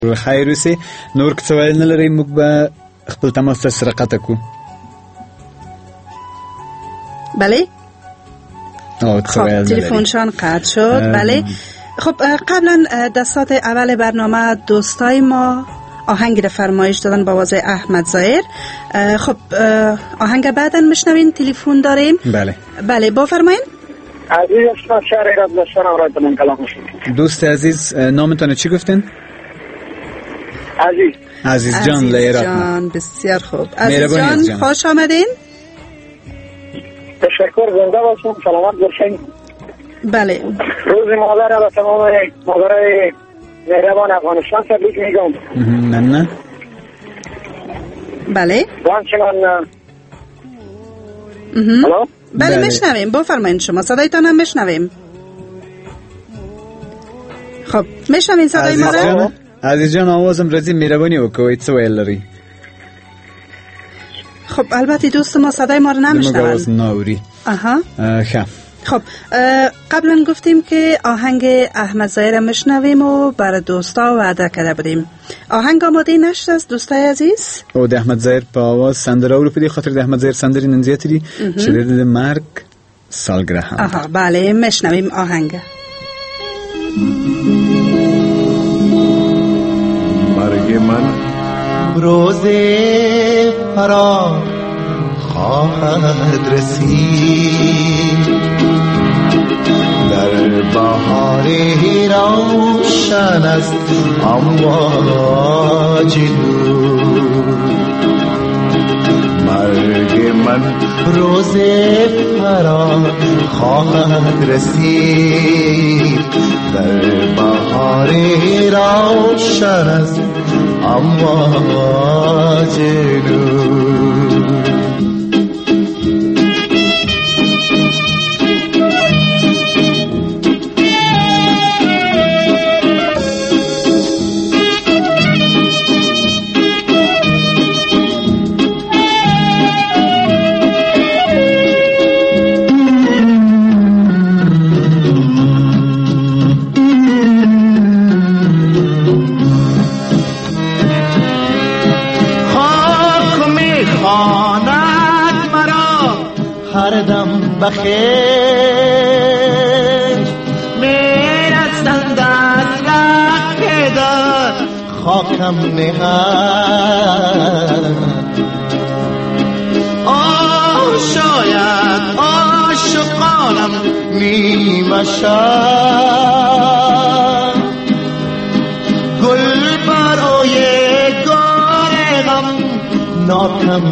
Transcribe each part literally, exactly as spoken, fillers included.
خیر اوسې. نور که څه ویل نه لرئ موږ به خپل تماس سره قطع کړو. بله خب تلفنشان قطع شد. بله خب قبلا دستات اول برنامه دوستای ما آهنگ را فرمایش دادن با آواز احمد ظاهر. خب آهنگ بعدا میشنوین. تلفن داریم. بله بله بفرمایید. عزیز استاد شهر ایراد داشتن آرایتون کلام شد. دوست عزیز نامتون چی گفتین؟ عزیز عزیز جان لیرات جان بسیار خوب. عزیز جان, جان خوش آمدین. تشکر. زنده باشین. سلامت باشین. بله روز مادر و تمام مادرای مهربان افغانستان تبریک میگم. نه نه بله وانچنان هلو بله میشنویم. بفرمایید شما صدایتان هم میشنویم. خب میشنوین صدای ما رو؟ عزیز جان آوازم رازی مهربانی وکوی څه ویل لري؟ خب البته دوست ما صدای ما رو نمیشنون. آواز ناوری. آها خب خب قبلا گفتیم که آهنگ احمد ظاهر میشنویم و برای دوستا وعده کرده بودیم. آهنگ آماده نشد از دوستای عزیز؟ او د احمد ظاهر په आवाज سندره اورو په دې خاطر د احمد ظاهر سندرې نن زیاتې دي چې د مرګ سالگرد هم. آها بله میشنویم آهنگ. مرگ من روز فرا خواهد رسید، در بهاری روشن است امواج نور. مرگ من روز فرا خواهد رسید، در بهاری روشن است امواج نور. بخیر میرسند از راه دار خاکم نهاد. آه شاید عاشقانم نیمه شد، گل برای گار غم ناکم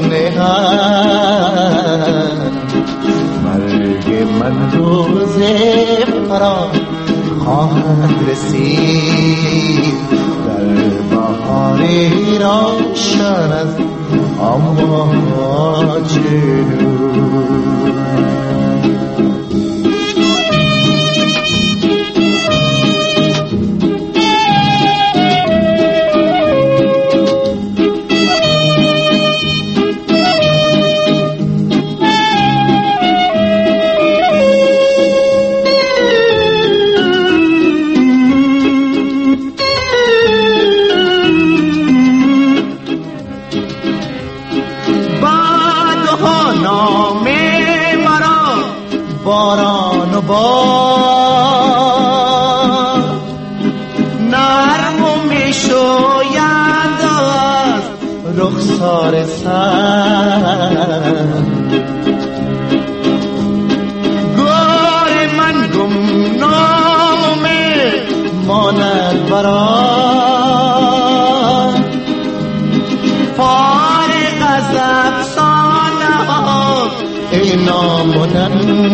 نهاد. مرگ من روز فرا خواهد رسید، در بهاری روشن از امواج نور. باران و باد نرم و می شویند از رخسار سر. گور من گمنام ماند بران، فارغ از افسانه ها ای نامدن.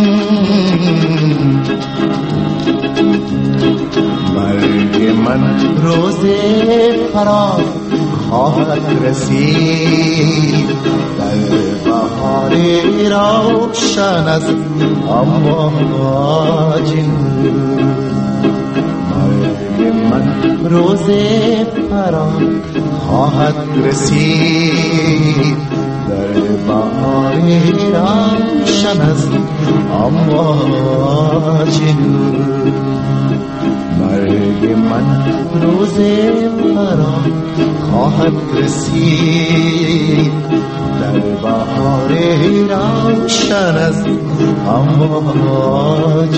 مرگ من روز فرا خواهد رسید، در بهاری روشن از امواج نور. مرگ من روز فرا خواهد رسید، در بهاری روشن از امواج نور. مرگ من روز فرا خواهد رسید در بهار روشن از امواج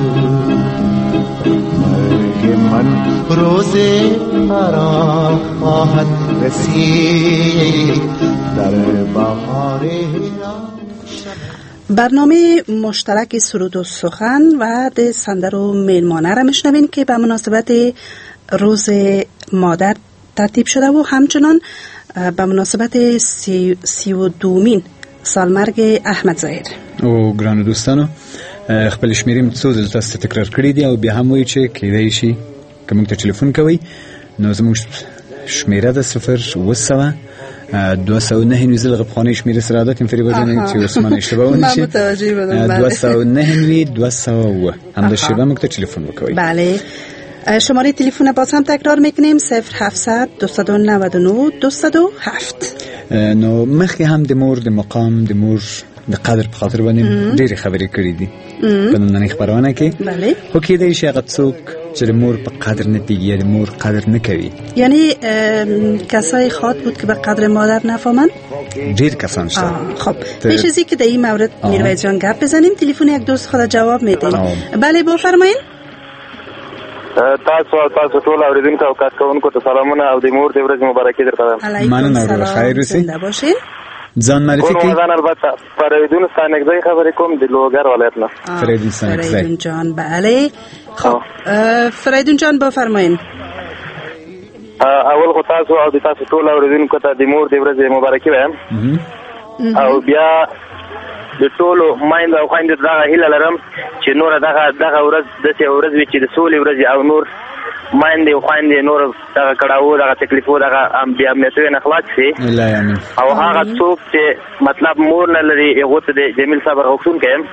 مرگ من روز فرا خواهد رسید در بهار روشن. برنامه مشترک سرود و سخن و ده سندر و میلمانه را میشنوین که به مناسبت روز مادر ترتیب شده و همچنان به مناسبت سی, سی و دومین سالمرگ احمد ظاهر. او ګرانو دوستانو خپل شمیرې څو ځله تاسو ته تکرار کړی دي او بیا هم وایي چې کیدای شي که موږ ته ټلیفون کوئ نو زموږ شمیره ده صفر اوه سوه دوه سوه نهه نوي زه لږ پخوانۍ شمېرې سره عادت یم فریبا جانې چې اوس مانه اشتباه ونه شي دوه سوه نهه نوي دوه سوه اوه همدا شیبه موږ ته ټلیفون وکوئ. بله شماره تلفن باز هم تکرار میکنیم صفر هفتصد دویست و نود و نه دویست و هفت. نو مخکې هم د مور د مقام د مور د قدر په خاطر باندې ډېرې خبرې کړې دي په نننۍ خپرونه کې. بله خو کیدای شي هغه څوک چې د مور په قدر نه پیږي یا د مور قدر نه کوي، یعنی کسای خواد بود که به قدر مادر نفهمند. ډېر کسان شته. خب پیش از اینکه در این مورد میرویس جان گپ بزنیم تلفن یک دوست خود جواب میدین. بله بفرمایید. تاسو تاسو ټول اوریدونکو او کارکونکو ته سلامونه او د مور د ورځې مبارکي درته. علیکم السلام. خیر اوسئ. زنده باشین. ځان معرفي کړئ. ځان البته فریدون ستانکزی خبرې کوم د لوګر ولایت نه. فریدون ستانکزی. فریدون جان بله. خب فریدون جان بفرمایید. اول خو تاسو او د تاسو ټول اوریدونکو ته د مور د ورځې مبارکي وایم. او بیا د ټولو مایند او خویندو دغه هیله لرم چې نور دغه دغه ورځ داسې ورځ وي چې د سولې ورځې او نور مایند او خویندې نور دغه کړاو دغه تکلیفو دغه بې امنیتیو نه خلاص شي او هغه څوک چې مطلب مور نه لري هغو ته د جمیل صبر غوښتونکی یم.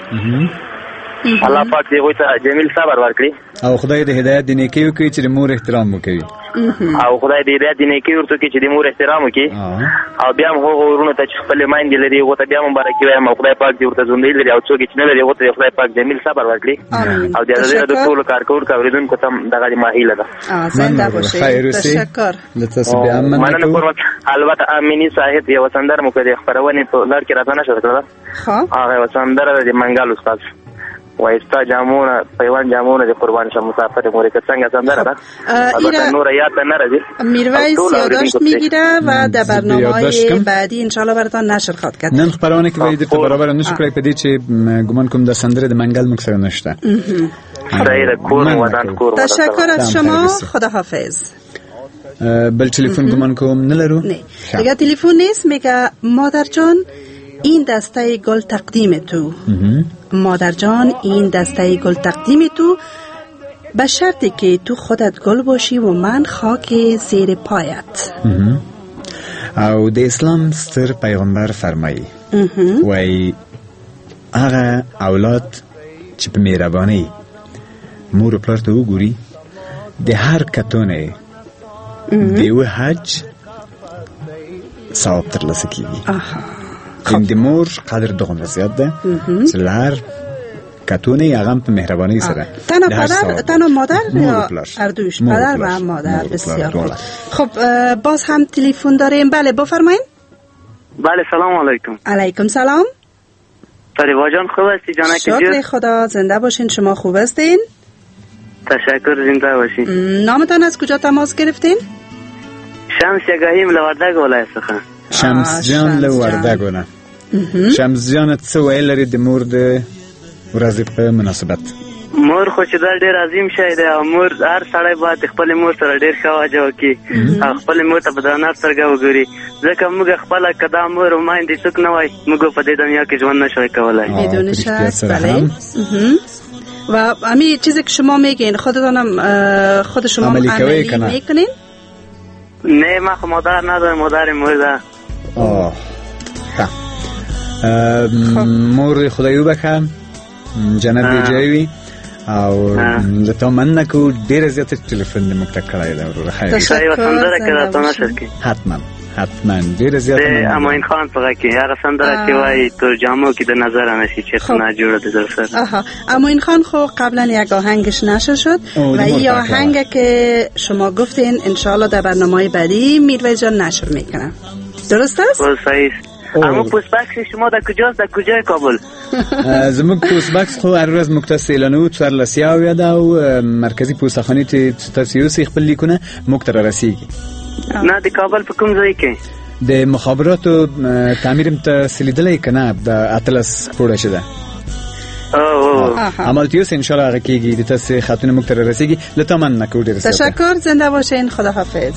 الله پاک دې هغوی ته جمیل صبر ورکړي او خدای د هدایت د نیکۍ وکړي چې د مور احترام وکوي او خدای دې هدایت د نیکۍ ورته وکړي چې د مور احترام وکړي او بیا هم هغو ورونو ته چې خپلې میندې لري هغو ته بیا مبارکي وایم او خدای پاک دې ورته ژوندۍ لري او څوک چې نه لري هغو ته خدای پاک جمیل صبر ورکړي او د ازادۍ راډیو ټولو کارکوونکو اورېدونکو ته هم دغه زما هیله ده. زنده باشئ. تشکر. مننه کوم. البته امینی صاحب یو سندره مو کړې خپرونې په لړ کې راته نشر کړله. هغه یو سندره د منګل استاد وایستا جامونه پیوان جامونه د قربان شه مسافر مورې که څنګه سندره ده البته نور یاد نه راځي. میرویس یادداشت میگیره و در برنامه‌های بعدی ان شاء الله براتون نشر خواهد کرد. نن خبرونه که وایي درته برابر نشو کړی په دې چې ګمان کوم د سندره د منګل موږ سره نشته. خیر کور ودان کور. تشکر از شما. خداحافظ. بل تلفن گمان کوم نلرو؟ نه دیگه تلفن نیست. میگه مادر جان این دسته گل تقدیم تو. مادر جان این دسته گل تقدیم تو به شرطی که تو خودت گل باشی و من خاک زیر پایت. او د اسلام ستر پیغمبر فرمایي وای هغه اولاد چې په مهرباني مور پلار ته وګوري د هر کتونه دیو حج ثواب ترلاسه کیږي. این د مور قدر دغه زیات ده چې لهر کتونه هغه په مهرباني سره تنها پدر تنها مادر یا اردوش پدر و مادر. بسیار خوب. خب باز هم تلفن داریم. بله بفرمایید. بله سلام علیکم. علیکم سلام. فریبا جان خوب هستی جانک جون؟ شکر خدا. زنده باشین. شما خوب هستین؟ تشکر. زنده باشین. نامتان از کجا تماس گرفتین؟ شمس یگاهیم لوردگ ولایت څخه. شمس جان لوردگونه. شمس جان څه ویل لري د مور د ورځې په مناسبت؟ مور خو چې دا ډېر عظیم شی دی او مور هر سړی باید خپل مور سره ډېر ښه واجه وکړي او خپل مور ته په درنه سترګه وګوري ځکه موږ خپله که دا مور و میندې څوک نه وای موږ په دې دنیا کې ژوند نشوی کولی. بدون شک. بله. و همین چیزی که شما میگین خودتانم خود شما عملی میکنین؟ نه ما خو مادر ندارم. مادر مرده. آه مور خدای وبخښه جنت دې جوړوي او لته مننه کو ډېر زیات ټلیفون دې موږ ته کړی دا ورو. خیر تشکر. حتما حتما ډیر زیات د امین خان په کې هر سندره چې وای تو جامو کې د نظر نشي چې نه جوړه د سر. آها امین خان خو قبلا یک آهنگش نشر شد و این آهنگ که شما گفتین ان شاء الله در برنامه بعدی میرویس جان نشر میکنه. درست است؟ صحیح. اما پوست بکس شما در کجاست؟ در کجای کابل؟ زموږ پوست بکس خو هر ورځ موږ تاسو اعلانوو څوارلس یاویا ده او مرکزي پوستخانې چې تاسو یې اوسئ خپل لیکونه موږ ته رارسیږي. نه د کابل په کوم ځای کې؟ د مخابراتو تعمیر هم تاسو لیدلی که نه د اتلس پوړه شده همالته اوس انشاءالله هغه کېږي د تاسو خطونه موږ ته رارسیږي. له تا مننه کوو ډېر زیاته. تشکر زنده باشین. خداحافظ.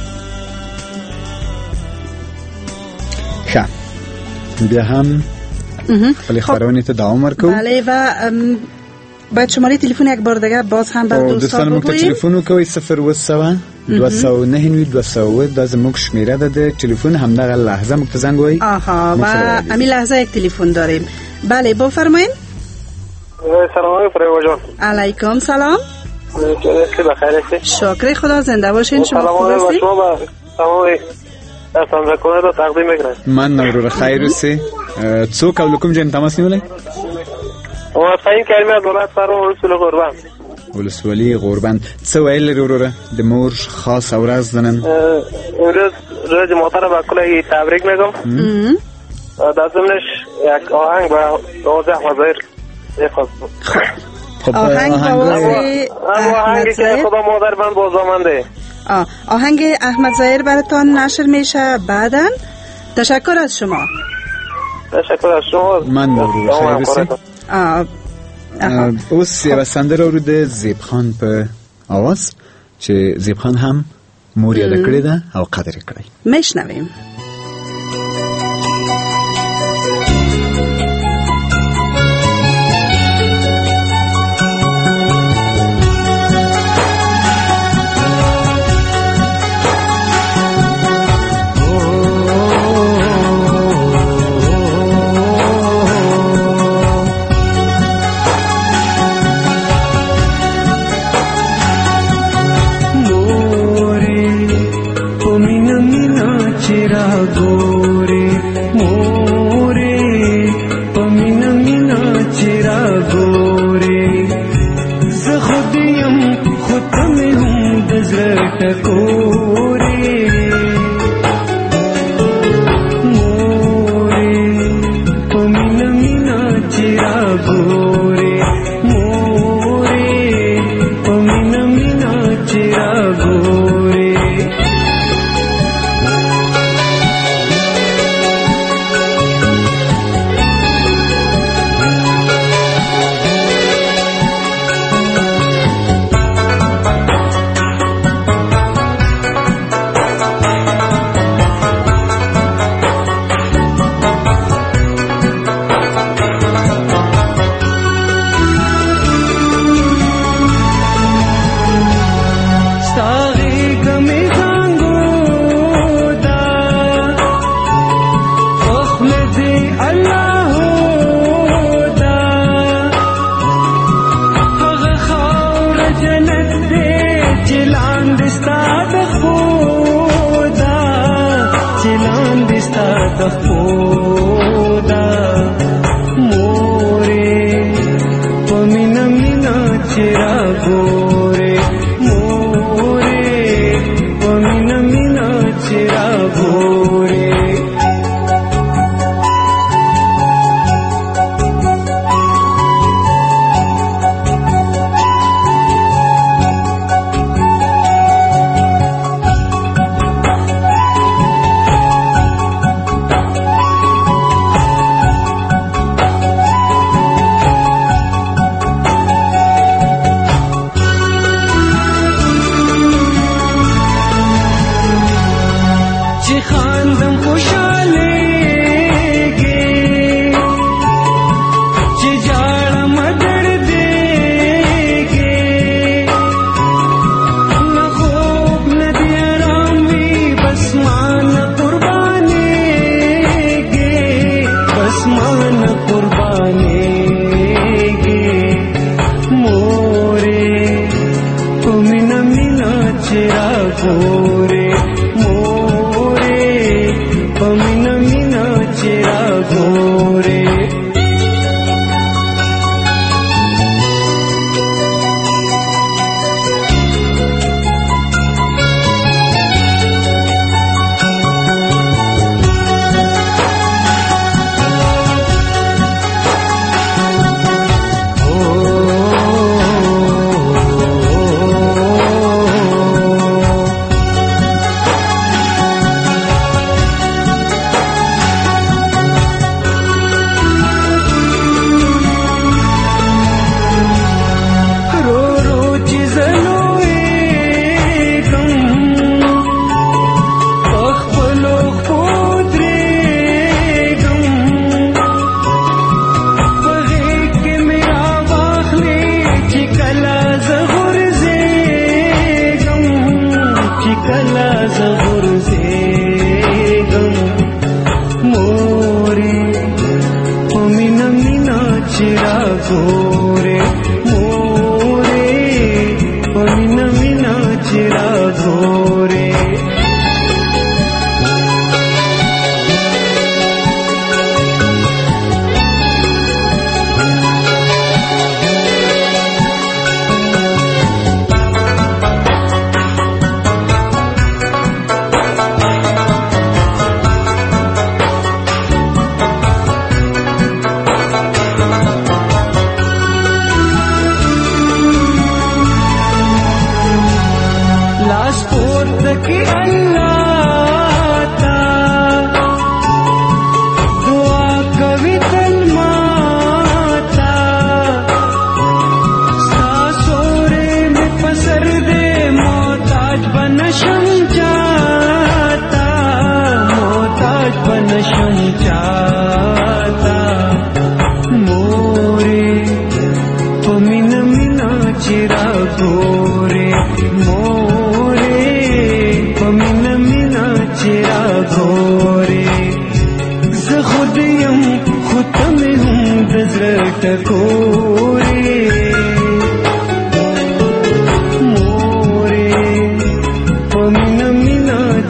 ښه بیا هم خپل خبرونه ته دوام ورکو. بله و باید شماره تلفن یک بار دیگه باز هم بر دوستان بگوییم. تلفن رو کوي صفر و سه دو سه نه نوي دو سه د زموږ شمیره ده د تلفن همدغه لحظه موږ ته زنګ وایي. آها و همین لحظه یک تلفن داریم. بله بفرمایید. سلام علیکم فریبا جان. علیکم سلام. چطوری بخیر هستی؟ شکر خدا. زنده باشین. شما خوب هستی؟ شما با تمام تاسو کنه رو تقدیم میکنم. من نورو خیر اوسئ. څوک او کوم ځای تماس نیولای؟ او ساين کلمه دولت سره رسول قربان. ولسوالی غوربند. څه ویل لري وروره د مور خاص اورز نن؟ ورځ ورځ محترم کله تبریک میگم. دا زمینش یک آهنگ با دوازده هزار خواست. خب آهنگ بازی آهنگی که خدا مادر من بازامنده. آه آهنگ احمد ظاهر براتان نشر میشه بعداً. تشکر از شما. تشکر از شما. من نورو خیر اوسئ. اوس یو سندره ورو د زیب خان په आवाज چې زیب خان هم مور یاد کړی ده او قدر یې کړی. میشنویم.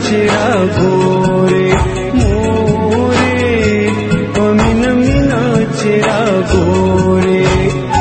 چرا گوره موره و مینا مینا چرا گوره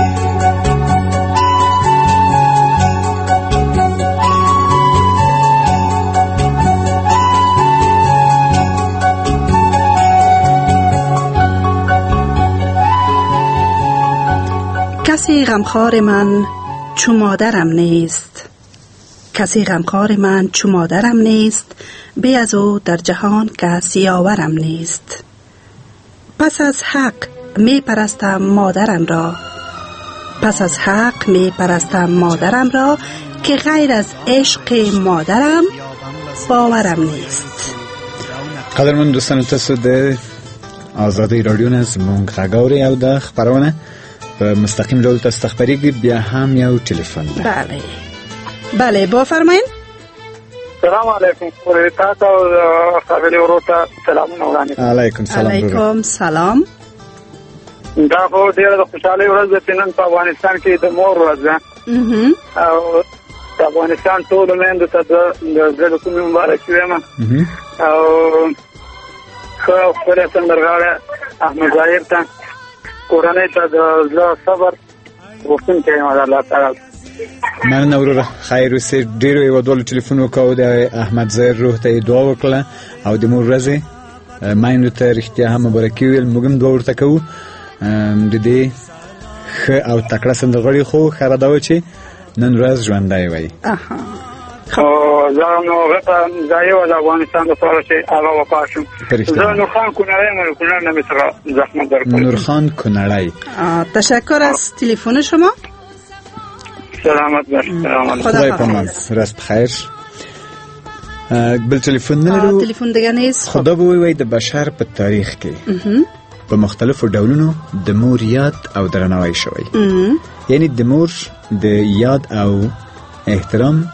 کسی غمخوار من چو مادرم نیست، کسی غمخوار من چو مادرم نیست، بی از او در جهان کسی یاورم نیست. پس از حق می پرستم مادرم را، پس از حق می پرستم مادرم را، که غیر از عشق مادرم باورم نیست. قدرمن دوستان، تاسو د آزادی رادیو نه زموږ غږ اورئ او د خپرونه په مستقیم ډول تاسو ته خپرېږي. بیا هم یو ټلیفون ده. بله بله بفرمایئ. سلام علیکم. تاسو خبرې وروته سلامونه وړاندې. علیکم سلام. علیکم سلام. دا خو ډېره د خوشحالۍ ورځ ده چې نن په افغانستان کې د مور ورځ ده او د افغانستان ټولو میندو ته د زړه له کومې مبارکي وایم او ښه او ښکلی سندرغاړی احمد ظاهر ته، کورنۍ ته د زړه صبر غوښتونکی یم د الله تعالی. مننه وروره، خیر اوسې. ډېرو هېوادوالو ټلیفون وکړ، د احمد ظاهر روح ته یې دعا وکړه او د مور ورځې میندو ته رښتیا هم مبارکي ویل. موږ هم دعا ورته کوو. د دې ښه او تکړه سندرغاړي خو ښه را ده وه چې نن ورځ ژوندی وی. زه نو غټه ځای وه د افغانستان دپاره چې هغه وفات شو. زه نورخان کونړی یم، کونړ نه مې څخه زحمت درکړی. نورخان کونړی، تشکر از تلفن شما. سلامت باش. سلامت. خدای پامان. راست بخیر. بل تلفن نلرو؟ تلفن دیگه نیست. خدا به وی د بشر په تاریخ کې په مختلفو ډولونو د مور یاد او درناوی شوی. یعنی د مور د یاد او احترام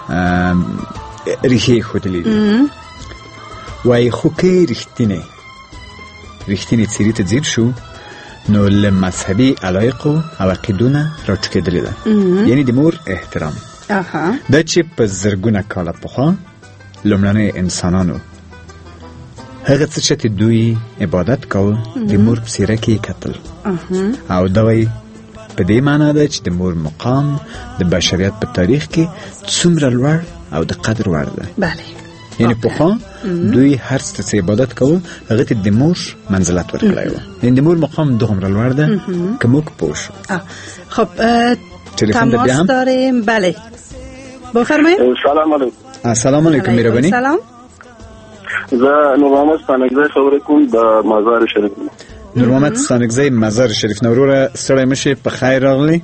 ریښې ښودلې دي. وایي خو که رښتینې رښتینې څیرې ته ځیر شو نو له مذهبي علایقو او عقیدو نه راټوکېدلې ده. یعنی د مور احترام دا چې په زرګونه کاله پخوا لومړنیو انسانانو هغه څه چې دوی عبادت کوه د مور په څیره کې یې کتل او دا وایي په دې معنا ده چې د مور مقام د بشریت په تاریخ کې څومره لوړ او د قدر وړ ده. بله. یعنی پخوا دوی هر څه چې عبادت کوه هغه ته د مور منزلت ورکړی و. یعنی د مور مقام دومره لوړ ده که موږ پوه شو. خب تماس داریم. بله بفرمایید. سلام علیکم. السلام علیکم مهربانی. سلام. زه نور محمد ستانکزی خبرې کوم د مزار شریف. نور محمد ستانکزی مزار شریف. نوروره ستړی مشي، په خیر راغلی.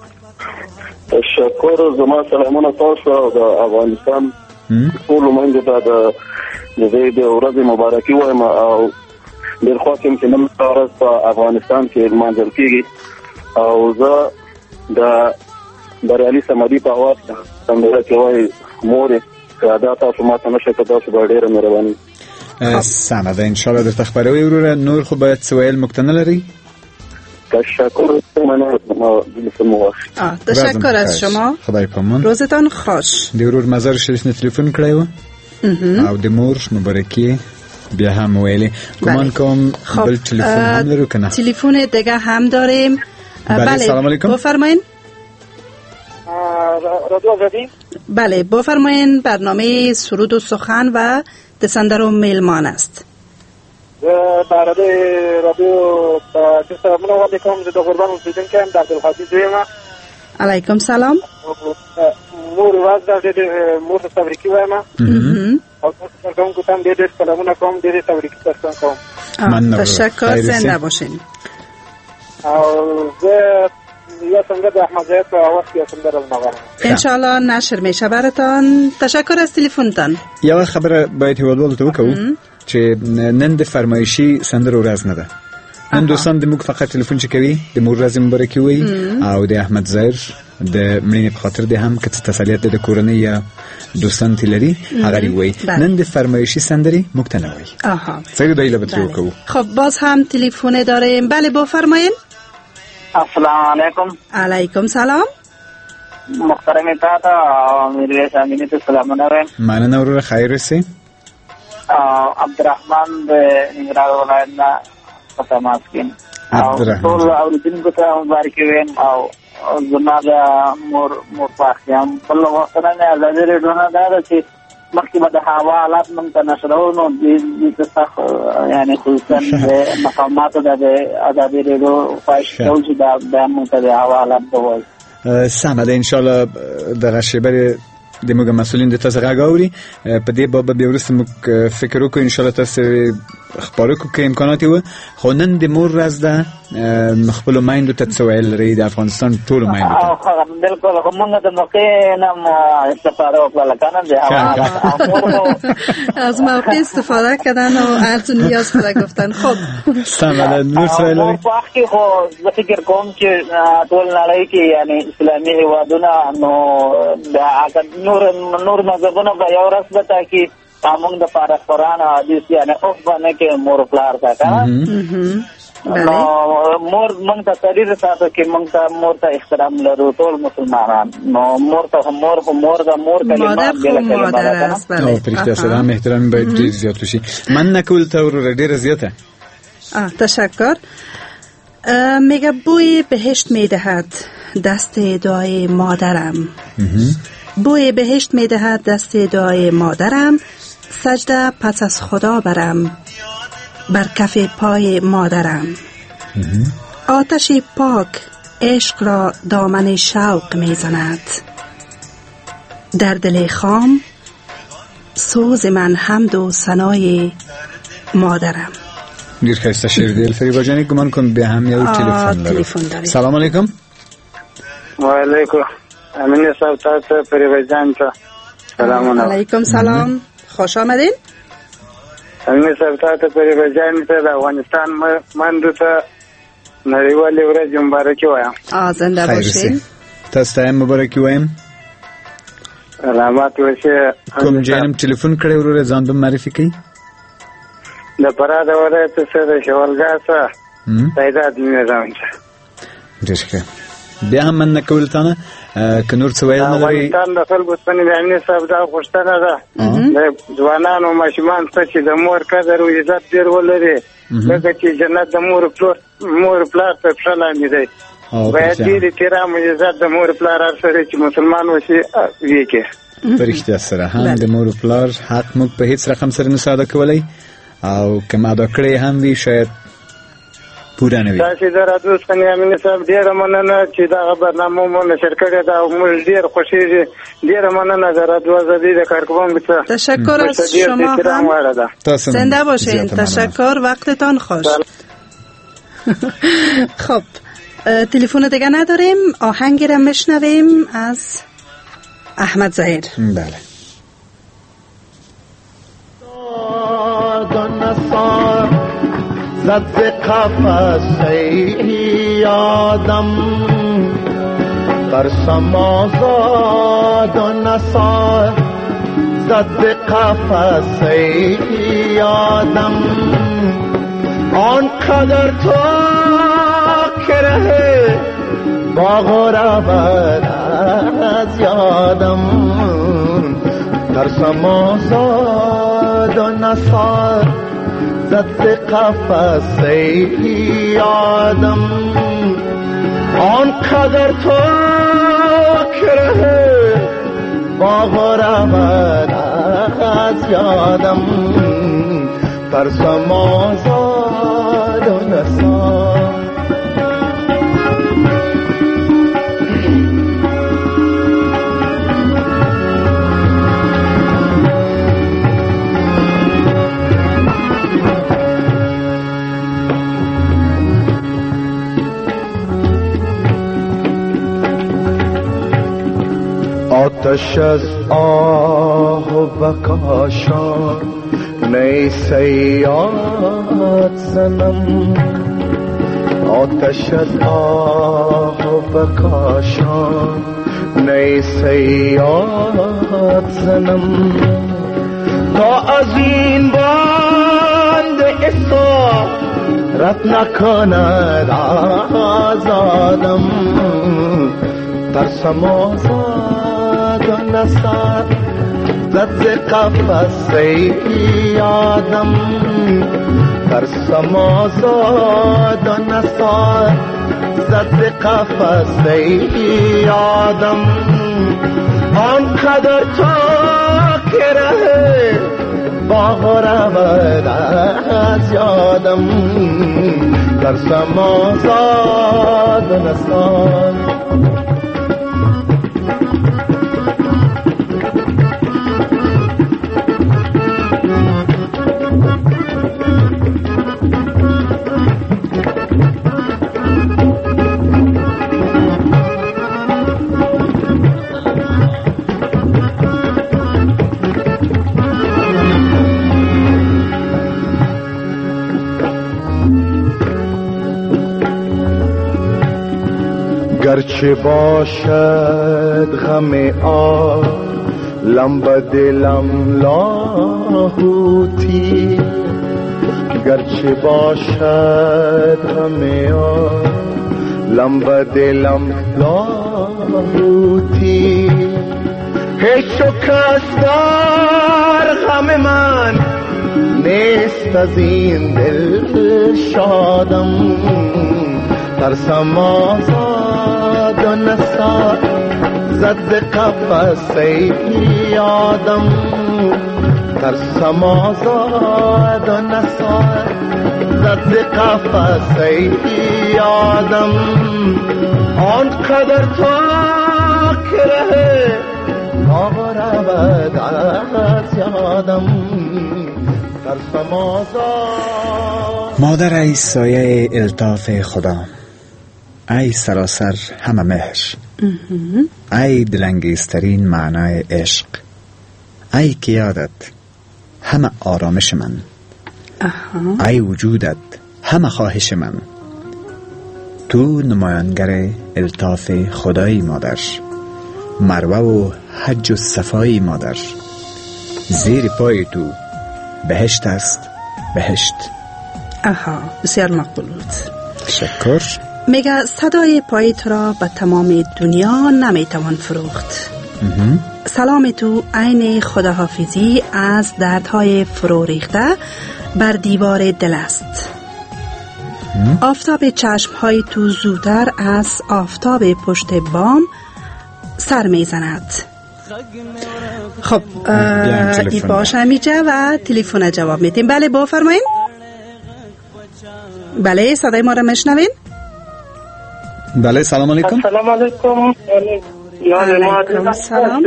شکر. زما سلامونه تاسو او د افغانستان ټولو میندو ته د دې د ورځې مبارکي وایم او ډېر خوښ یم چې نن ورځ په افغانستان کې لمانځل کېږي او زه د بریالي صمدي په اواز سندره کې وایي مورې که دا تاسو ما ته نشئ که تاسو به ډېره مهرباني. سمه ده، انشاءالله درته خپروي وروره. نور خو باید څه ویل موږ ته نه لرئ؟ تشکر. تشکر از شما. خدای پامان. روزتان خوش. د ورور مزار شریف نه تلیفون کړی و او د مور مبارکي بیا هم ویلې. ګمان کوم بل تلیفون هم لرو که نه؟ تلیفون دیگه هم داریم. بله. سلام علیکم. بفرمایین. رادیو آزادی. بله بفرمایین. برنامه سرود و سخن و دسندر و میلمان است. برای رادیو سلامونه وعده کوم. زه د قربان اوسیدونکی یم، د عبدالقادر زوی یم. علیکم سلام. مور ورځ ده، ډېر مور ته تبریکي وایم او تاسو کوونکو ته هم ډېر ډېر سلامونه کوم، ډېرې تبریکي درته کوم. تشکر. زنده باشین. او زه یه سندره د احمد ظاهر په اواز کې یه سندره لمغانم. انشاءالله نشر میشه براتان. تشکر از تلیفونتان. یو خبره باید هیوادوالو ته وکړو چې نن د فرمایشي سندرو ورځ نه ده. نن دوستان د موږ فقط تلیفون چې کوي د مور ورځې مبارکي وایي او د احمد ظاهر د مړینې په خاطر د هم که څه تسلیت د کورنۍ یا دوستان تی لري هغه دی وایي. نن د فرمایشي سندرې موږ ته نه وایي. څنګه دایله به ترې وکړو. خب باز هم تلیفون داریم. بله بفرمایین. السلام علیکم. علیکم سلام. محترم تا ته میرویس امینی ته سلامونه وایم. مننه وروره، خیر اوسې. عبدالرحمن به ننګرهار ولایت نه په تماس کې ټول اورېدونکو ته مبارکي وایم او زما د مور مور پاخې هم بل وخت نه ازادي راډیو نه دا ده چې مخکې به د هوا حالات موږ ته نشرو نو دې ته سخت یعنې خصوصا د مقاماتو د ازادي راډیو خواهش کوو چې دا بیان موږ ته د هوا حالات ووایي. سمه ده انشاءالله دغه شیبه د موږ مسؤلین د تاسو غږ اوري په دې باب به وروسته موږ فکر وکړو انشاءالله تاسو خبرو کو کې امکانات وي خو نن د مور ورځ ده خپل مایندو ته څه ویل لري د افغانستان ټول مایندو ته بالکل موږ د موقع نه استفاده وکړه کنه از موقع استفاده کردن و هر نیاز خدا گفتن. خب سمه نور څه ویل لري واقعي خو زه فکر کوم چې ټول نړۍ کې یعنی اسلامي هیوادونه نو د نور نور مذهبونه به یو ورځ به تاکي موږ د پاره قرآن او حدیث یعنی او باندې کې مور پلار تا کنه نو مور موږ ته تحریر ساتو کې موږ ته مور ته احترام لرو ټول مسلمانان نو مور ته مور خو مور د مور کلمات بل کلمات ده او پرشته سلام احترام باید ډیر زیات شي. من نکول ته ور ډیر زیاته آه تشکر. میگه بوی بهشت میدهد دست دعای مادرم بوی بهشت میدهد دست دعای مادرم سجده پس از خدا برم بر کف پای مادرم آتش پاک عشق را دامن شوق میزند در دل خام سوز من حمد و ثنای مادرم. دیر خسته شیر دیل فریبا جانی گمان کن به هم یه تلفن داری. سلام علیکم. و علیکم امین صاحب تاسو فریبا جان ته سلام علیکم. سلام خوش آمدین. امین صاحب تاسو فریبا جان ته د افغانستان مندو ته نړیوالې ورځ مبارکي وایم. آ زنده باشین. تاسو ته مبارکي وایم. سلامات اوسئ. کوم جانم تلیفون کړی ورور ځان د معرفي کړئ. د پراد ولایت څخه شوالګا څخه پیدا دي نظام څخه. ډېر بیا هم من نکول تانه که نور څه ویل نه لري. افغانستان د خلکو څخه د امنیت صاحب دا غوښتنه ده د ځوانانو او ماشومان څخه چې د مور قدر او عزت ډېر ولري لکه چې جنت د مور پلار مور پلار ته پښه لاندې دی باید ډېر احترام او عزت د مور پلار هر سړی چې مسلمان وشي وکړي. په رښتیا سره هم د مور پلار حق موږ په هېڅ رقم سره نه ساده کولی او که ادا کړی هم وي شاید پوره نه وي. تاسې د راډیو څخه امین صاحب ډېره مننه چې دغه برنامه مو نشر کړې ده او موږ ډېر خوښېږي. ډېره مننه د راډیو آزادي د کارکوونکو څخه. تشکر از شما هم. زنده باشین. تشکر وقتتان خوش. خب تلفن دیگه نداریم. آهنگی را میشنویم از احمد ظاهر. بله. زد قفص یادم ترسم آزاد و نسار زد قفص یادم آنقدر تو کره باغ رود از یادم ترسم آزاد و نسار زد قفص یادم آنقدر تو کره باغ رود از یادم ترسم آزاد و نسار آتش از آه و بکاشان نی سیاد زنم آتش از آه و بکاشان نی سیاد زنم تا از این باند اسارت نکند آزادم ترسم آزاد و نسار زد قفس ای آدم در سمازاد و نسار زد قفس ای آدم آنقدر تا که ره باغ رود از یادم در سمازاد و نسار گرچه باشد غم عالم به دلم لاهوتی گرچه باشد غم عالم به دلم لاهوتی هیچ و کس در غم من نیست از این دل شادم ترسم آزاد و نسار زد قفس ای آدم ترسم آزاد و نسار زد قفس ای آدم آنقدر تا که ره آب رود از یادم ترسم آزاد. مادر ای سایه الطاف خدا، ای سراسر همه مهر، ای دلانگیزترین معنای عشق، ای که یادت همه آرامش من، ای وجودت همه خواهش من، تو نمایانگر الطاف خدایی مادر، مروه و حج و صفایی مادر، زیر پای تو بهشت است بهشت. آها، بسیار مقبول بود. شکر. میگه صدای پای تو را به تمام دنیا نمیتوان فروخت. سلام تو عین خداحافظی از دردهای فرو ریخته بر دیوار دل است. آفتاب چشمهای تو زودتر از آفتاب پشت بام سر میزند. خب ای باشه میجه و تلفن جواب میتیم. بله بفرمایید. بله صدای ما را میشنوین؟ بله سلام علیکم. السلام علیکم. علیکم سلام.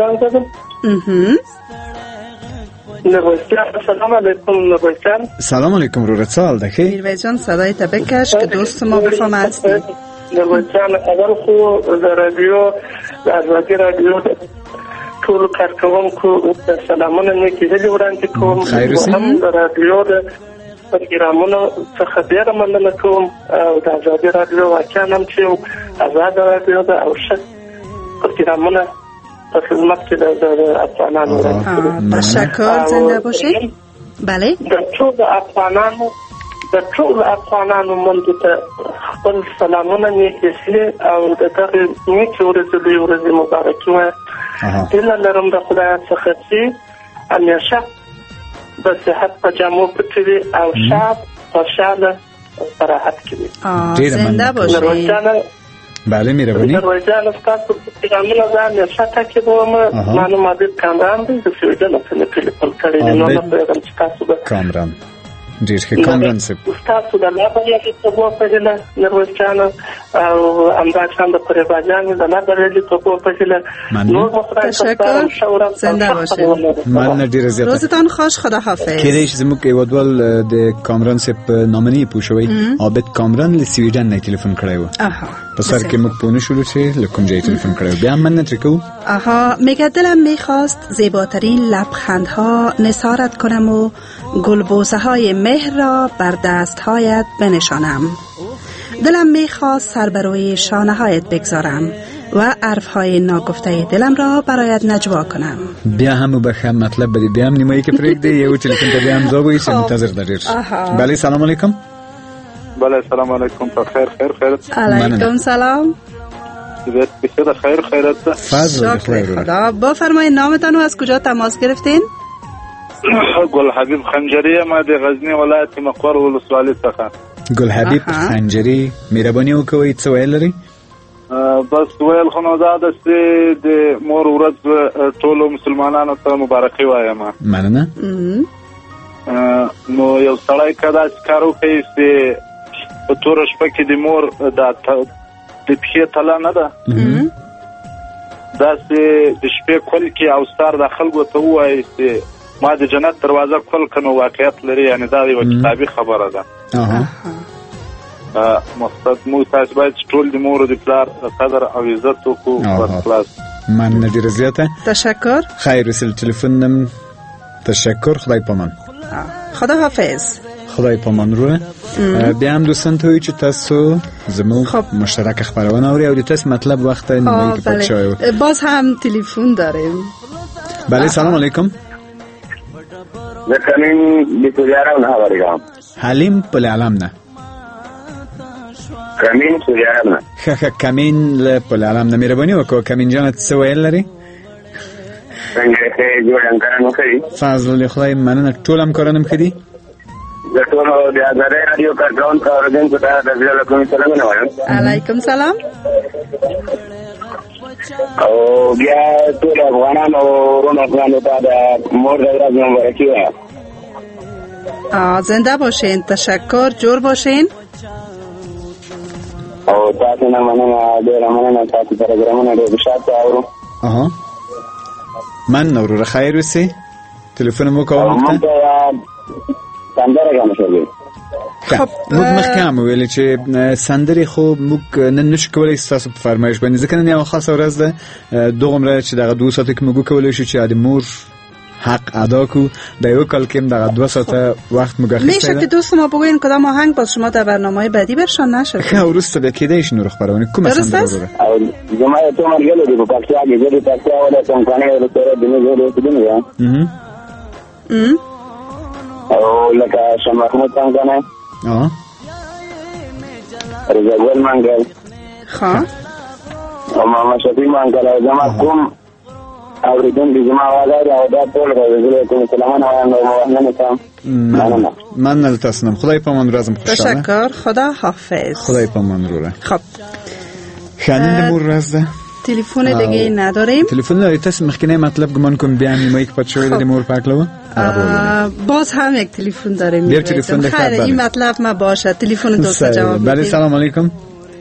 سلام علیکم نویجان. سلام علیکم رو رسال دخی میرویز جان صدای تا بکش که دوست ما بفهم هستی. نویجان اول خو در رادیو در رادیو طول کارکوم کو سلامونه نیکی هلی ورانتی کوم هم در رادیو پروګرامونو څخه ډېره مننه کوم او د ازادي راډیو واقعا هم چې آزاد راډیو ده او ښه پروګرامونه په خدمت کې د افغانانو راځي. تشکر، زنده باشید. بله د ټول افغانانو د ټول افغانانو منځ ته خپل سلامونه نیکې او د دغه نیکې ورځې لوی ورځې مبارکي وایم. هیله لرم د خدای څخه چې همیشه به صحت په جامو پټې وي او شاد خوشحاله په راحت کې وي. زنده باشید. بله میروانی. نرویجان ستاسو پروګرامونه زه همیشه تعقیبوم. معلوم عابد کامران دی د سویډن څخه ټلیفون کړی دی. نو نه پوهېږم چې تاسو به کامران ډېر ښه کامران صاحب ستاسو د لا بریالیتوب په هیله نرویجان او همداشان د پروګرام د لا بریالیتوب په هیله. تشکر، زنده باشید. من ډېره زیاته روزتان خوش. خداحافظ. کېدای شي زموږ هېوادوال د کامران صاحب نامه نه پوښوي. عابد کامران له سویډن نه تلیفون کړی و. په سر کې موږ پوه نشولو چې له کوم ځای تلیفون کړی و. بیا هم مننه ترې کوو. آها، میگه دلم میخواست زیباترین لبخندها نثارت کنم و گلبوسه های مهر را بر دستهایت بنشانم. دلم میخواست سر بر روی شانه هایت بگذارم و حرفهای ناگفته دلم را برایت نجوا کنم. بیا هم بخم مطلب بدی بیا هم نیمایی که پرید دی یه تلفن تا بیا هم زابوی چه منتظر داریر. بله سلام علیکم. بله سلام علیکم. تا خیر خیر خیر. علیکم سلام. بسیار خیر خیرت. فضل خیر. خدا. بفرمایید نامتان و از کجا تماس گرفتین؟ گل حبیب خنجری ما د غزنی ولایت مقر ولسوالی څخه. گل حبیب خنجری مهرباني وکوي څه ویل لري؟ بس ویل خو نو دا د مور ورځ ټولو مسلمانانو ته مبارکي وایم. مننه. نو یو سړی کدا چې کار وکړي چې په تور شپه کې د مور د د پښې تله نه ده دا چې د شپې کول کې او ستار د خلکو ته وایي چې ما د جنت دروازه کول کنو واقعیت لري، یعنی دا یو کتابي خبره ده. مقصد مو تاسو باید ټول د مور د پلار قدر او عزت وکړو. خلاص من ډیر زیاته تشکر. خیر وسیل تلفنم تشکر. خدای پامان. خدا حافظ. خدای پامان رو. بیا هم دوستان توی چې تاسو زموږ مشترک خبرونه اوري او د تاسو مطلب وخت نه کې پټ شوی. باز هم تلفن داریم. بله سلام علیکم. زکمین بیتولیارم نه هواریگام. حلیم پل علم نه. کمین سوریارم نه. خخ کمین پل علم نه. مهرباني وکړه کمین جان څه ویل لري؟ څنګه ته جوړ انکارانو کوي؟ فضل خدای مننه. ټول همکارانم کړي. د ټولو د ازادۍ رادیو کارکون کارګن ته د رضوان کوم سلام نه وایم. علیکم سلام. او بیا ټول افغانانو ورونو افغانانو ته د مور د ورځې مبارکي وایم. زنده باشین. تشکر. جور باشین. او تاسو نه مننه. ډېره مننه. تاسو پروګرامونه ډېر ښه اورو. اها من نور خیر وسی. تلیفون مو کوم ته سندره کوم شوی. خب موږ مخکې ویل چې سندري خو موږ نن نشو کولای تاسو په فرمایش باندې ځکه نن یو خاصه ورځ ده دوغمره چې دغه دوه ساعته کې موږ کولای شو چې د مور حق ادا کو. د یو کال کې دغه دوه ساعته وخت موږ اخیسته. میشه که دوست ما بگوین کدام آهنگ باز شما در برنامه بعدی برشان نشه. خب ورسته به کیدهش نور خبرونه کوم سندره رو. او جماعت تو مرګله دی په پښتو کې د پښتو ولا څنګه نه ورته د نه جوړې دي نه. ام او لکه شمع محمود څنګه نه. اه رضا ګل منګل. ها او ماما شفیع منګل او جمع کوم اوریدون دي جمع وادار او دا ټول غوښتل کوم سلامونه وایم او نه کوم. مننه. من تاسو خدای پامان رازم خوشحاله. تشکر. خدا حافظ. خدای پامان رو. خب خانم مور رازده تلفن دیگه نداریم. تلفن داری تاسو مخکنه مطلب گمان کنم بیان مایک پات شوی داری مور پاکلو. باز هم یک تلفن داریم. بیر تلفن خیر این مطلب ما باشه. تلفن دوست جواب بله سلام علیکم.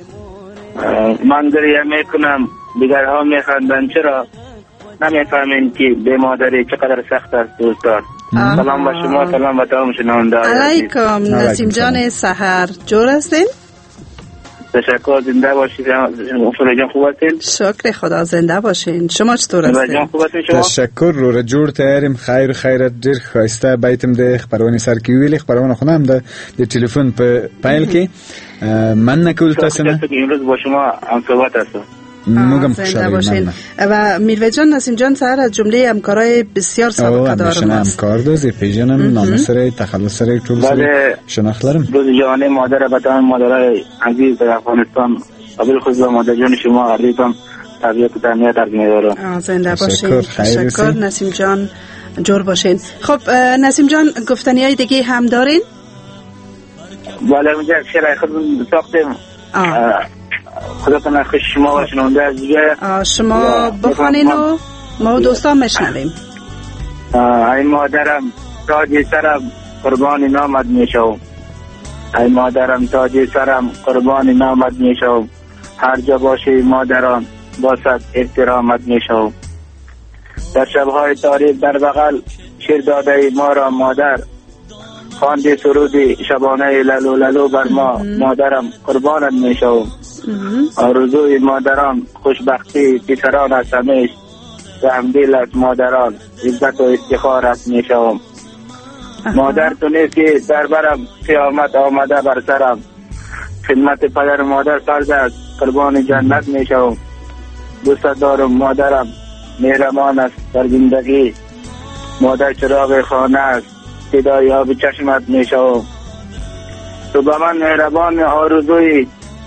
من گریه میکنم دیگرها میخندن چرا نمیفهمین که به مادری چقدر سخت است دوستان. سلام با شما. سلام با تمام شنونده. علیکم نسیم جان سحر. جور هستین؟ تشکر. زنده باشید. شما جان خوب هستین؟ شکر خدا. زنده باشین. شما چطور هستین؟ جان خوب هستین شما؟ تشکر. رو جوړ تیارم. خیر خیرت ډیر خواسته بیتم د خبرونه سر کې ویلې خبرونه خو هم د ټلیفون په پایل کې من نکول تاسو نه. امروز با شما هم صحبت هستم. موږ خوشحال باشین. و میروه جان نسیم جان سر از جمله همکارای بسیار سابقه دارم است. همکار دو زی پیجنم نام سره تخلص سره طول سره شناختلرم. روز جهانی مادر وطن مادرای عزیز در افغانستان قبل خود و مادر جان شما علیکم تبریک و تهنیت عرض می‌کنم. زنده باشین. تشکر نسیم جان. جور باشین. خب نسیم جان گفتنیای دیگه هم دارین؟ بله اونجا شرای خود ساختیم. خداتون خوش شما و شنونده از دیگه شما بخوانین و ما دوستان مشنویم. ای مادرم تاج سرم قربان نامت میشم. ای مادرم تاج سرم قربان نامت میشم. هر جا باشی مادران با صد احترامت میشم. در شبهای تاریک در بغل شیر داده ما را مادر. خواندی سرودی شبانه للو للو بر ما مادرم قربانت میشم. آرزوی مادران خوشبختی پسران است همیش. رحمدل از مادران عزت و افتخارت میشم. مادر تو نیست که در برم قیامت آمده بر سرم. خدمت پدر مادر فرض است قربان جنت میشم. دوست دارم مادرم مهربان است در زندگی. مادر چراغ خانه است صدای آب چشمت میشم. تو به من مهربان آرزوی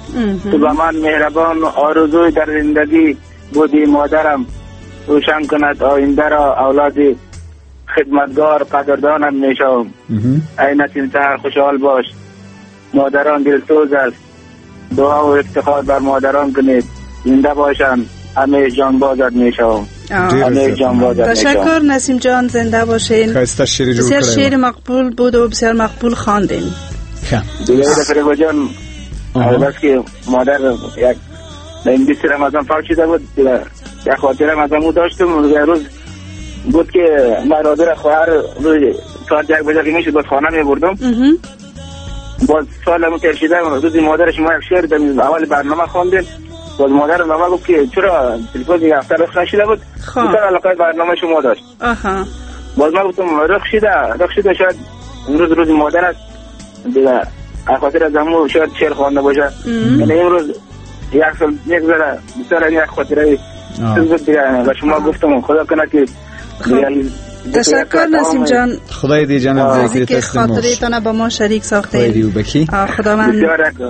تو به من مهربان آرزوی در زندگی بودی مادرم، روشن کند آینده را اولادی خدمتگار قدردانم میشم. ای نسیم سحر خوشحال باش، مادران دلسوز است، دعا و افتخار بر مادران کنید، زنده باشند، همه جان بازد میشم. همه جان بازد میشم. تشکر نسیم جان، زنده باشین. بسیار شعر مقبول بود و بسیار مقبول خواندین. دیگه فریبا جان بس که مادر یک این بیست رمضان فوت شده بود، یک خاطرم از همون داشتم. یه روز بود که برادر خواهر روز ساعت یک بجه که میشد باز خانه میبردم، باز سال همون تر شده روزی مادرش ما یک شعر در اول برنامه خواندیم، باز مادر نامه گفت که چرا تلفن یک هفته رخ نشده بود، بسیار علاقه برنامه شما داشت. باز من گفتم رخ شده رخ شده شاید امروز روز مادر است دیگه، خاطر از همون شاید شعر خوانده باشه. یعنی امروز یک سال یک زره بسیار یک خاطره بود دیگه و شما گفتم خدا کنه که تشکر نسیم جان، خدای دی جانم دیگه که خاطره تانه با ما شریک ساختید. خدا من بسیار یک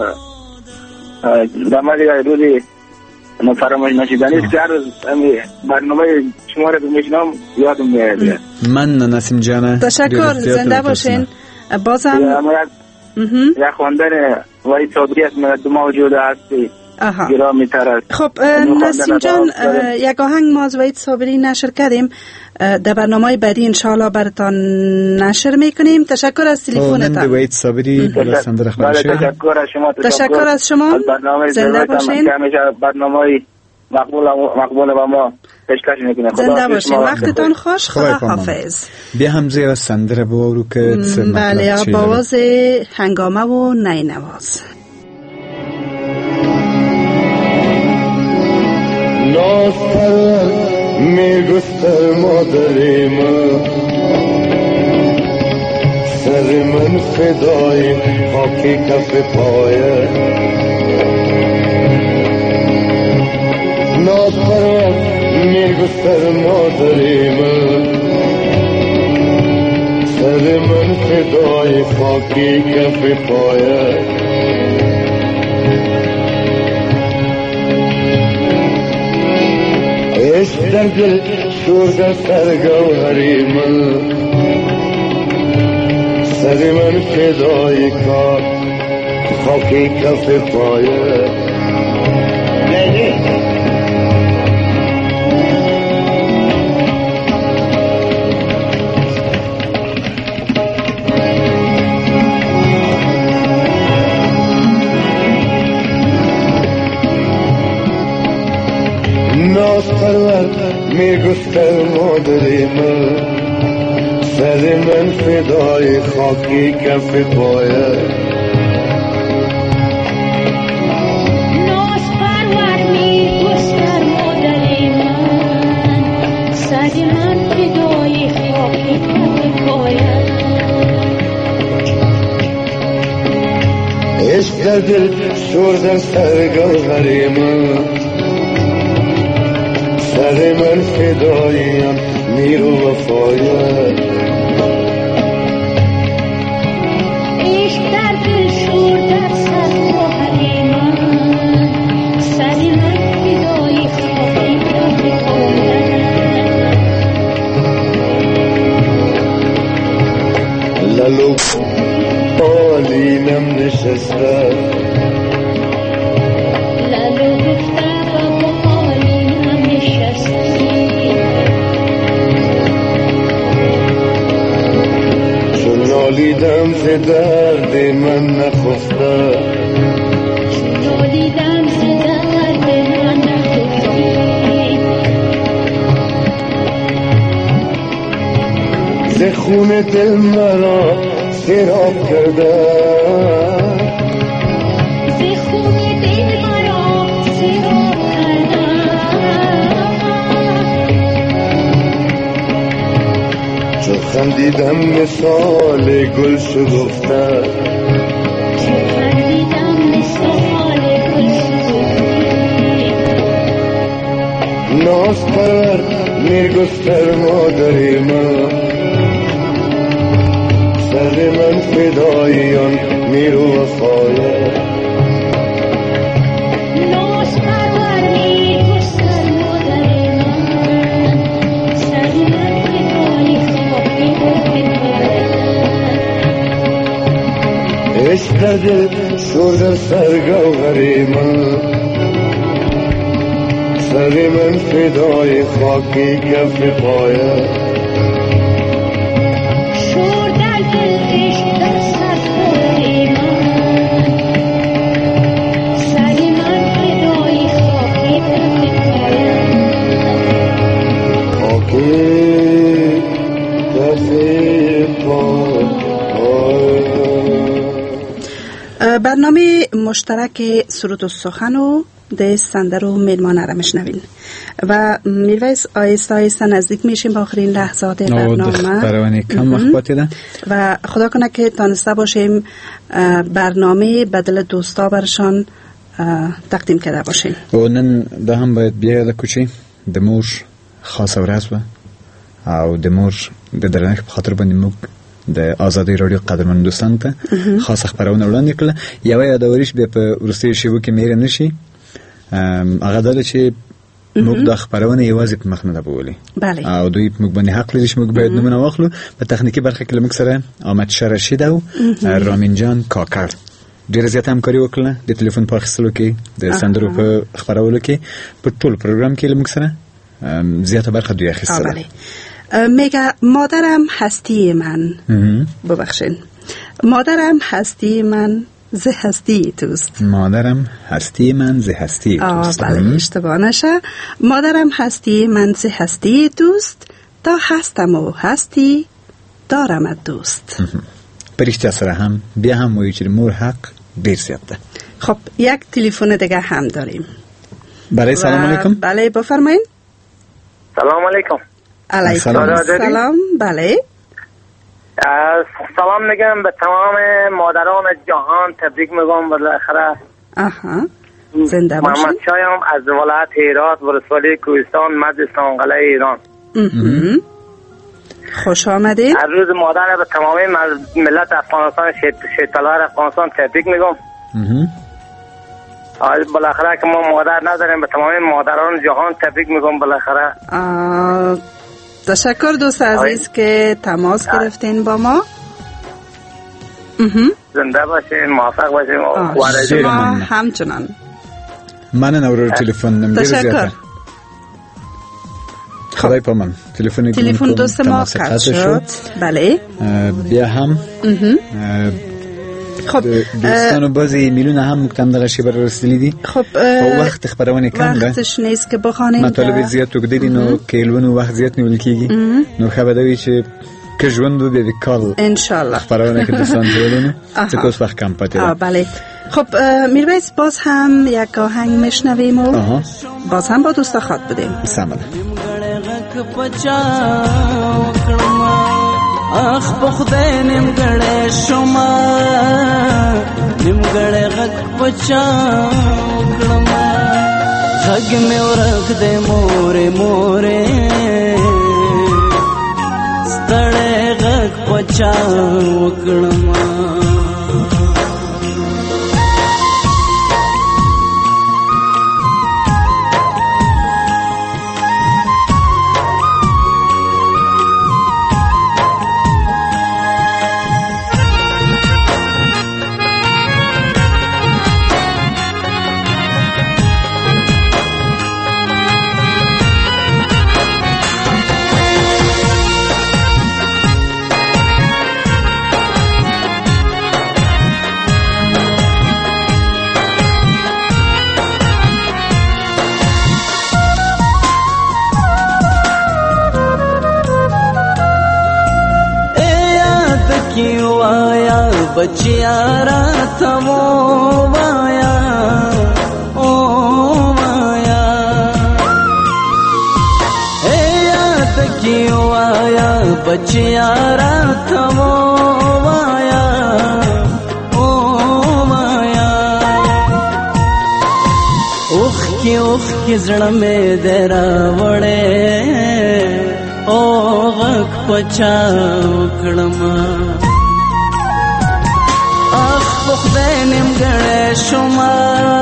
دماغی روزی فراموش نشدنی است که هر روز برنامه شما را میشنم یادم میاد. من نسیم جان تشکر، زنده باشین. بازم یک خواندن وحید صابری است من دو موجود هستی گرامی تر است. خب نسیم جان، یک آهنگ ما از وحید صابری نشر کردیم، در برنامه بعدی انشاءالله براتان نشر میکنیم. تشکر از تلفنتان. وحید صابری بلسنده رخبرشه. تشکر از شما. تشکر از شما. زنده باشین. برنامه مقبول مقبول و ما پیشکش میکنه. زنده باشین. وقتتان خوش. خدا حافظ. بیا هم زیر سندره بوارو که بله، باواز هنگامه و نینواز. ناصر میگستر مادری من، سر من فدای خاکی کف پایه. ناصر میگستر مادری من، سر من فدای خاکی کف پایه. عشق در دل شورده سرگوهری من، سر من فدای کار خاکی کف پایه. ناز پرور میگستر مادری من، سر من فدای خاکی کف پایه. ناز پرور میگستر مادری من، سر من فدای خاکی کف پایه. عشق در دل شورده سرگوهری من، سر من فدایم میر و وفایه. عشق در دل شور در سرگوهری من، سر من فدای خاکی کف پایه. لالو بالینم نشسته، نالیدم ز درد من نخفته، نالیدم ز درد من نخفته. ز خون دل مرا سیراب کرده، ز خون دل مرا سیراب کرده. چو خندیدم مثال گل شکفته، چو خندیدم مثال گل شکفته. ناز پرور میگستر مادری من، سر من فدای آن میر و وفایه. عشق دل سر در سرگوهر من سر من فدای خاکی کف پایه شور در دل عشق در سرگوهر من سر من فدای خاکی کف پایه خاکی کف پایه. برنامه مشترک سرود و سخن و ده سندر و میلمانه را میشنوین و میرویس آیسته آیسته نزدیک میشیم با آخرین لحظات برنامه برنامه کم وقت باتی ده و خدا کنه که تانسته باشیم برنامه بدل دوستا برشان تقدیم کرده باشیم. و نن ده هم باید بیاید کوچی ده مور خاص ورز و او د مور د درنښت په خاطر باندې موږ د آزادۍ رادیو قدرمن دوستان ته خاصه خبرونه وړاندې کړله. یوه یادوریش بیا په وروستیو شیبو کې مېره نه شي، هغه دا ده چې موږ دا خبرونه یوازې په مخ نه ده بولي او دوی په موږ باندې حق لري چې موږ باید نومونه واخلو. په تخنیکي برخه کې له موږ سره احمد شاه رشید او رامین جان کاکړ ډېره زیاته همکاري وکړله د تلیفون په اخیستلو کې، د سندرو په خپرولو کې، په ټول پروګرام کې له موږ سره زیاده برخه دوی اخیستله. میگه مادرم هستی من، ببخشین، مادرم هستی من ز هستی توست. مادرم هستی من ز هستی توست. آه بله اشتباه نشه. مادرم هستی من ز هستی توست، تا هستم و هستی دارم دوست. پرشته سره هم بیا هم وایي چې مور حق ډیر زیات ده. خب یک تلفن دیگه هم داریم. بله سلام علیکم. بله بفرمایید. سلام علیکم. علیکم السلام. بله سلام میگم به تمام مادران جهان، تبریک میگم بالاخره. آها زنده باشید. محمد شایم از ولایت هرات ولسوالی کوهستان مرز سانقله ایران. خوش آمدید. از روز مادر به تمام ملت افغانستان، شیطلار افغانستان تبریک میگم. آج بالاخره که ما مادر نداریم، به تمام مادران جهان تبریک میگم بالاخره. تشکر دوست عزیز که تماس گرفتین با ما. زنده باشین، موفق باشین. شما همچنان. من نورو تلفن نمبر تشکر. خدای پامان تلفن تلفن دوست ما قطع شد. بله بیا هم خب دوستانو بازی میلیون هم کم دغه شی بر رسیدلی. خب وخت خبرونه کم ده، وقتش نیست که بخوانیم. مطالب زیاد تو کدی نو کلونو وخت زیاد نیول کیږي. نو خبردوی چې که ژوند به وکال ان شاء الله خبرونه که دوستان جوړونو څه کوس وخت کم پاتې. آ بله. خب میرویس باز هم یک آهنگ میشنویم و باز هم با دوستا خاط بدیم. سلام. اخ بخدای نیمګړې شوما نیمګړې غږ پچاو کړم غږ مې ورک دې مورې مورې ستړې غږ پچاو کړم. बचिया रात वो माया ओ माया ए याद क्यों आया बचिया रात वो माया ओ माया उख की उख की जड़ में देरा वड़े ओ गक पचाओ कड़मा خدای نیمګړې شوما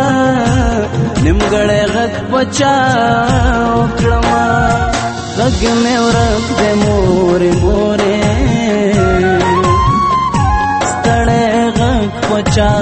نیمګړې غږ پچاو کړم غږ مې ورک دې مورې مورې ستړې غږ پاچا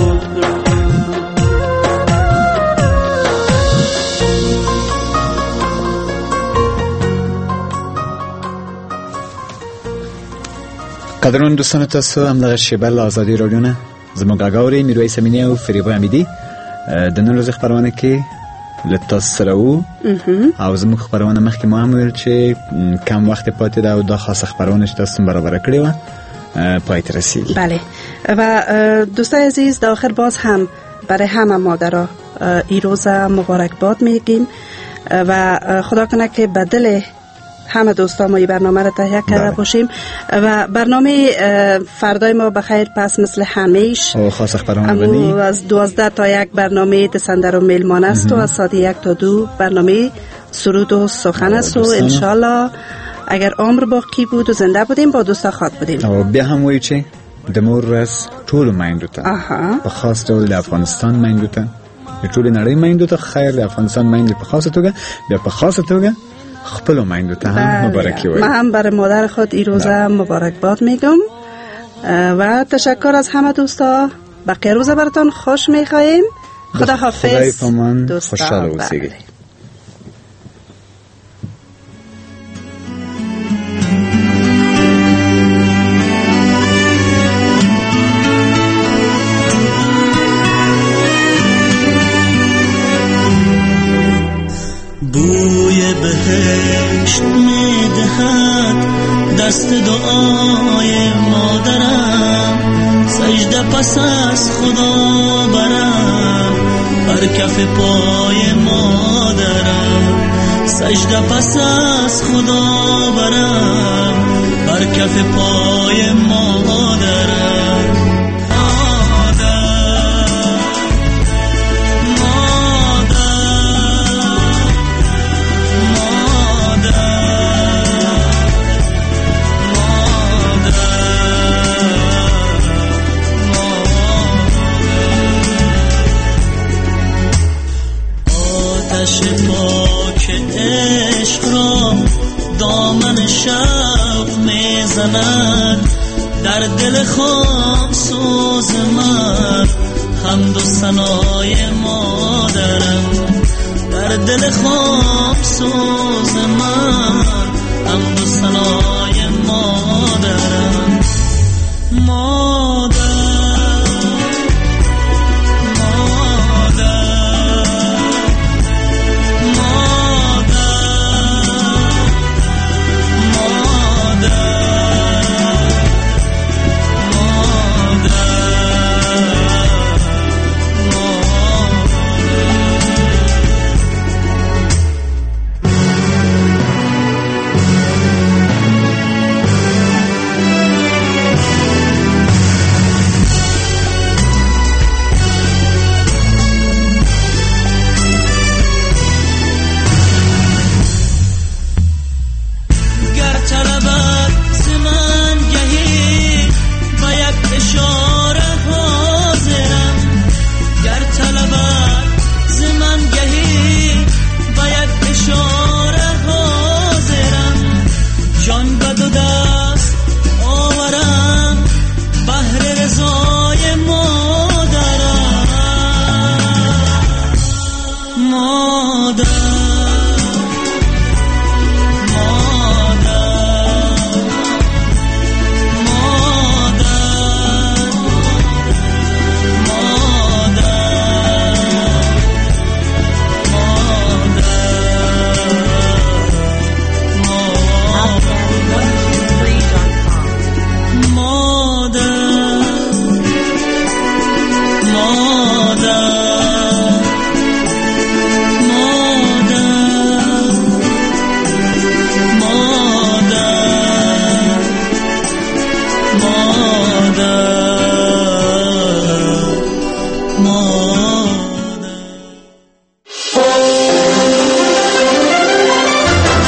قدرون دوستان تاسو هم دغه شیبه له ازادي رادیو نه زموږ غاوري میرویس امینی او فریبا امیدي د نن ورځې خبرونه کې له تاسو سره وو او زموږ خبرونه مخکې ما هم ویل چې کم وخت پاتې ده او دا خاصه خبرونه چې تاسو برابر کړې و پای ته رسیدی. بله و دوستان عزیز در آخر باز هم برای همه مادرها این روز مبارکباد میگیم و خدا کنه که بدل همه دوستان ما این برنامه را تهیه کرده باشیم و برنامه فردای ما بخیر پس مثل همیش و خاص اخباران از دوازده تا یک برنامه دسندر و میلمان است و از ساعت یک تا دو برنامه سرود و سخن است و انشالله اگر عمر باقی بود و زنده بودیم با دوستا خواد بودیم او بیا هم وی چه دمور از طول مایندو تا په خاص ډول د افغانستان مایندو ته د ټول نړۍ مایندو ته خیر د افغانستان مایندو په خاصه توګه بیا په خاصه توګه خپل مایندو ته هم مبارکی وایم. من هم برای مادر خود این روزه مبارکباد میگم و تشکر از همه دوستا. بقیه روزه براتون خوش میخواهیم. خدا حافظ. خدای پامان خوشحال اوسیږئ. بوی بهشت میدهد دست دعای مادرم سجده پس از خدا برم بر کف پای مادرم سجده پس از خدا برم بر کف پای مادرم در دل خام سوز من حمد و ثنای مادرم در دل خام سوز من حمد و ثنای مادرم مادر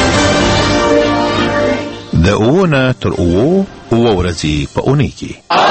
د اوونه تر اوو اوه ورځې په اونۍ کې